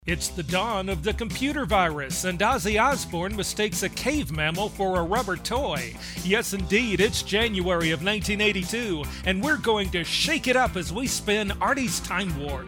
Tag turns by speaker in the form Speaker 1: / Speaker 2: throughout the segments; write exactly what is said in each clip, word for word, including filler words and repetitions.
Speaker 1: It's the dawn of the computer virus, and Ozzy Osbourne mistakes a cave mammal for a rubber toy. Yes, indeed, it's January of nineteen eighty-two, and we're going to shake it up as we spin Artie's Time Warp.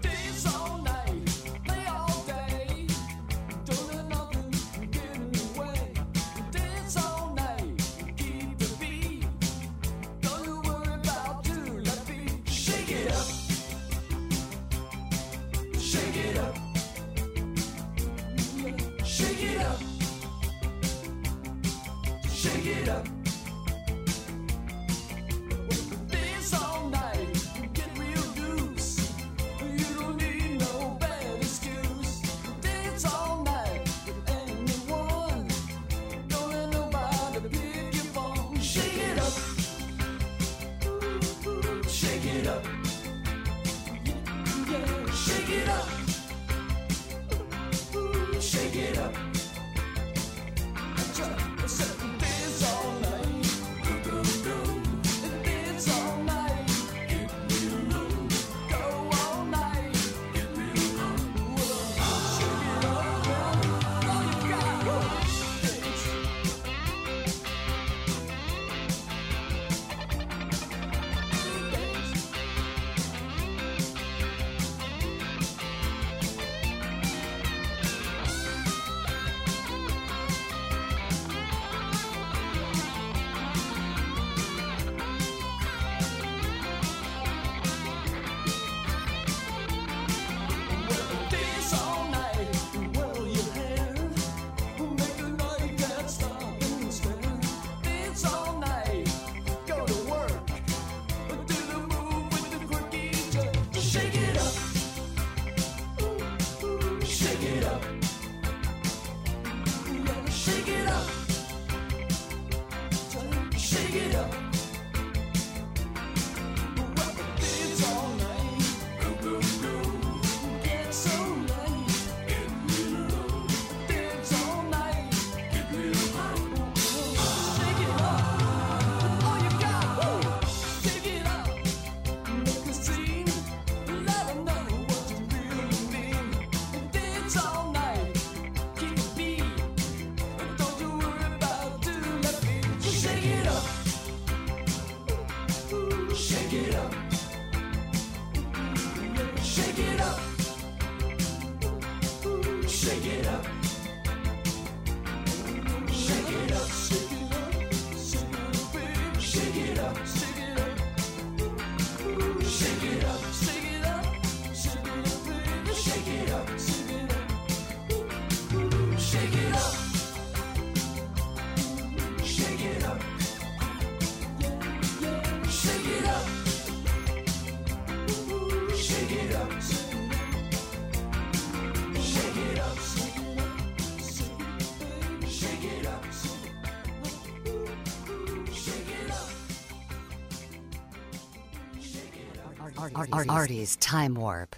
Speaker 2: Artie's Time Warp.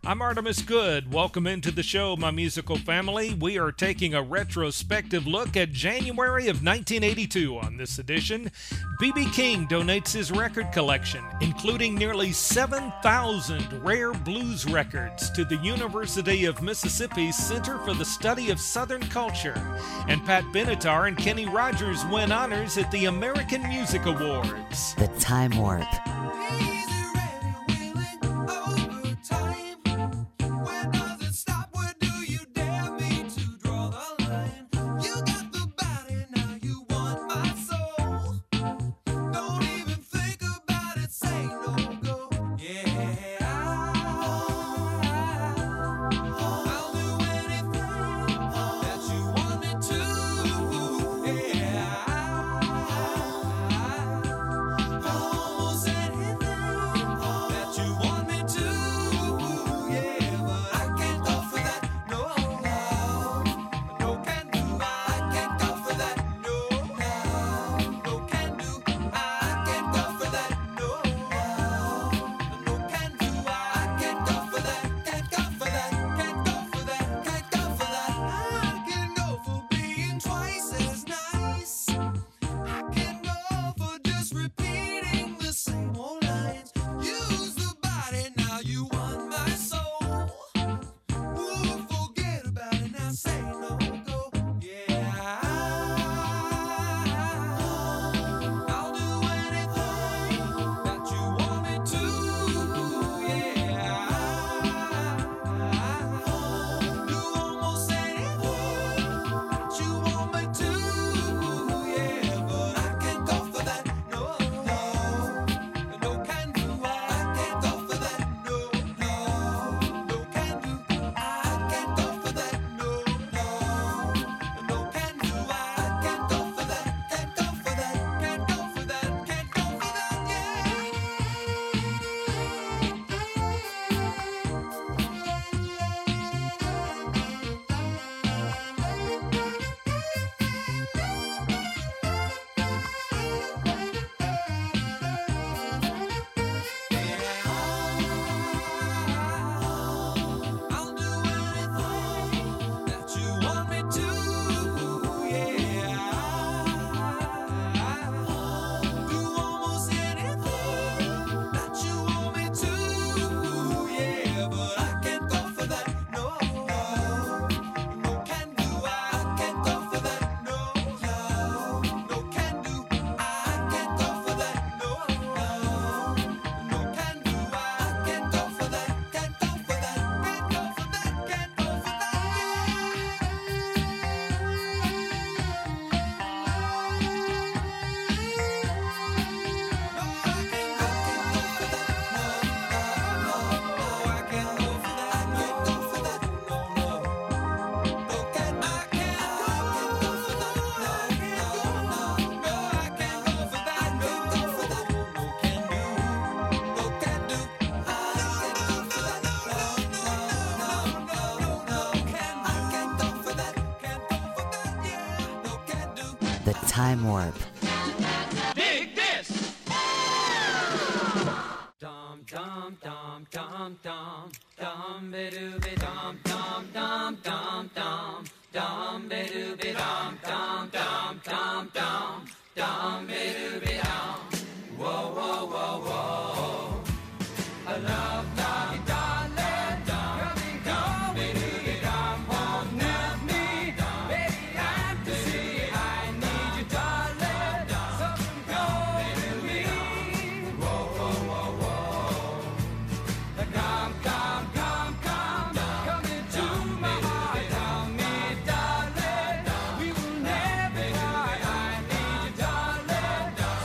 Speaker 1: I'm Artemis Good. Welcome into the show, my musical family. We are taking a retrospective look at January of nineteen eighty-two. On this edition, B B King donates his record collection, including nearly seven thousand rare blues records, to the University of Mississippi's Center for the Study of Southern Culture. And Pat Benatar and Kenny Rogers win honors at the American Music Awards.
Speaker 2: The Time Warp. The Time Warp.
Speaker 3: Dig this! Dum dum dum dum dum dum be doo be dum dum dum dum dum dum be doo be dum dum dum dum dum dum be doo be dum. Whoa whoa whoa whoa. I love dum darling dum dum be doo be dum. Won't let me dum. Baby I'm to see I need you darling. Something going to me. Whoa whoa whoa whoa. Come come come come come into my heart. Tell me darling we will never part. I need you darling.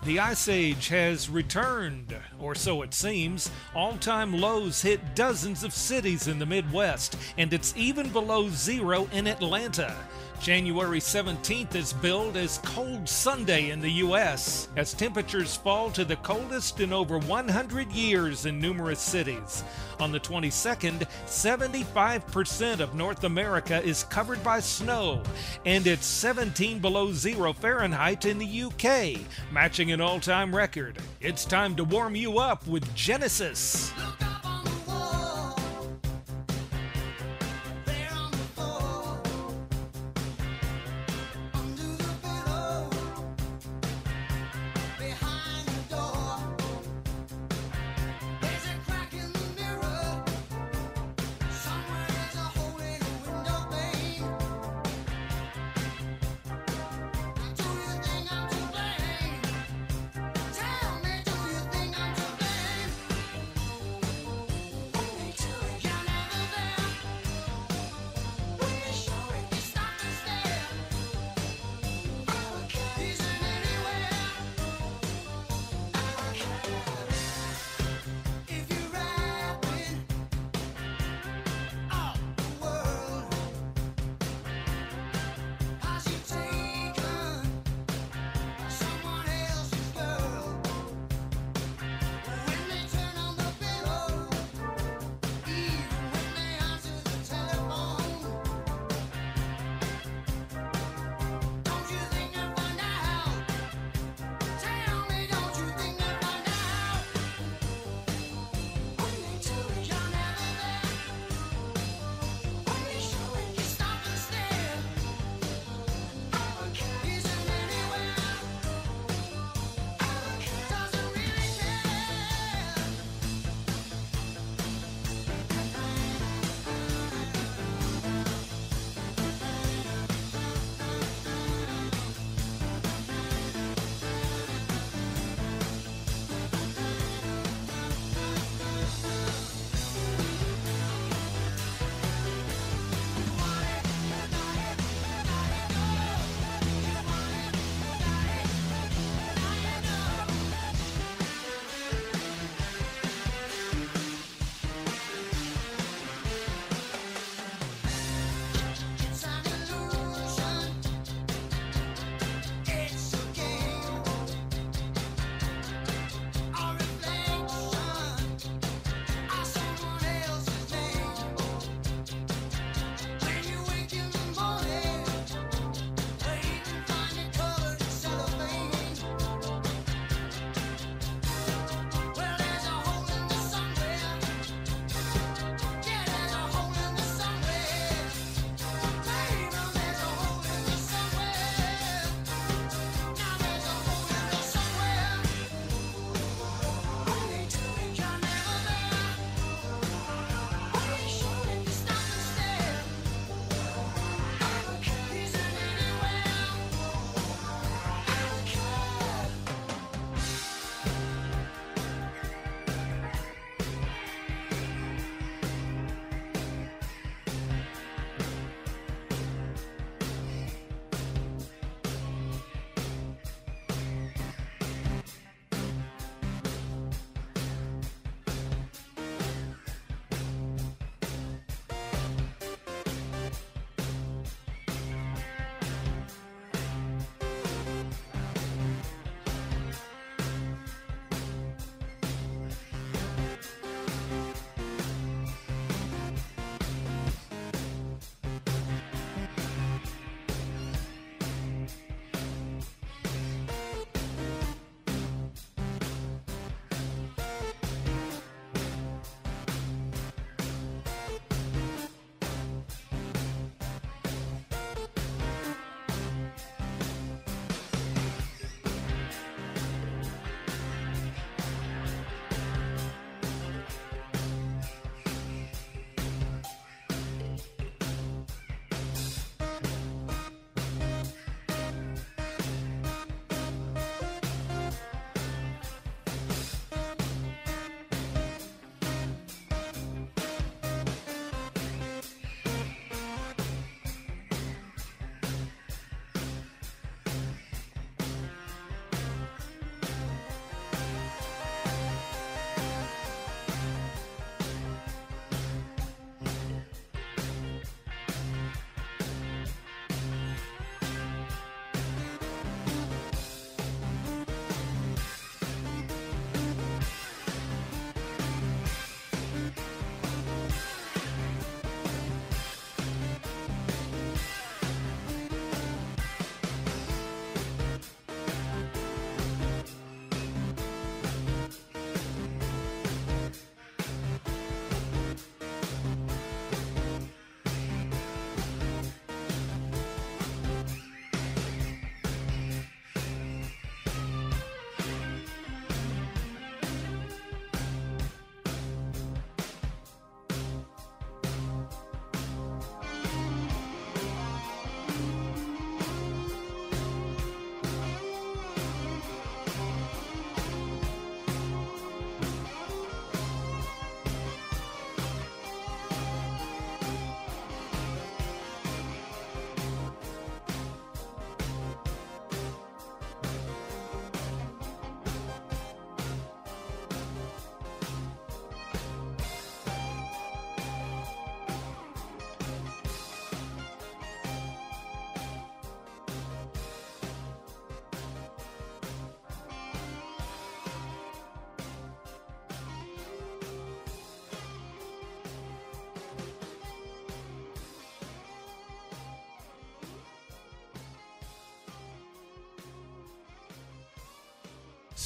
Speaker 1: The Ice Age has returned, or so it seems. All-time lows hit dozens of cities in the Midwest, and it's even below zero in Atlanta. January seventeenth is billed as Cold Sunday in the U S as temperatures fall to the coldest in over one hundred years in numerous cities. On the twenty-second, seventy-five percent of North America is covered by snow, and it's seventeen below zero Fahrenheit in the U K, matching an all-time record. It's time to warm you up with Genesis.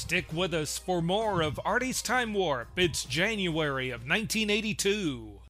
Speaker 1: Stick with us for more of Artie's Time Warp. It's January of nineteen eighty-two.